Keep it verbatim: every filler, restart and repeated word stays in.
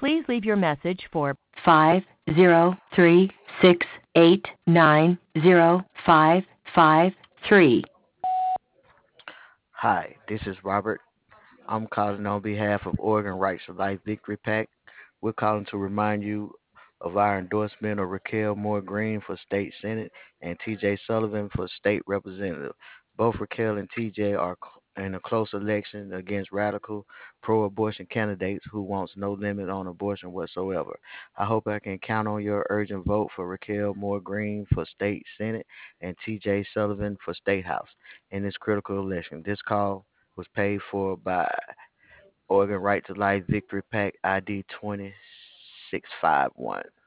Please leave your message for five zero three six eight nine zero five five three. Hi, this is Robert. I'm calling on behalf of Oregon Rights to Life Victory PAC. We're calling to remind you of our endorsement of Raquel Moore Green for State Senate and T J Sullivan for State Representative. Both Raquel and T J are cl- in a close election against radical pro-abortion candidates who wants no limit on abortion whatsoever. I hope I can count on your urgent vote for Raquel Moore Green for State Senate and T J Sullivan for State House in this critical election. This call was paid for by Oregon Right to Life Victory PAC I D two six five one.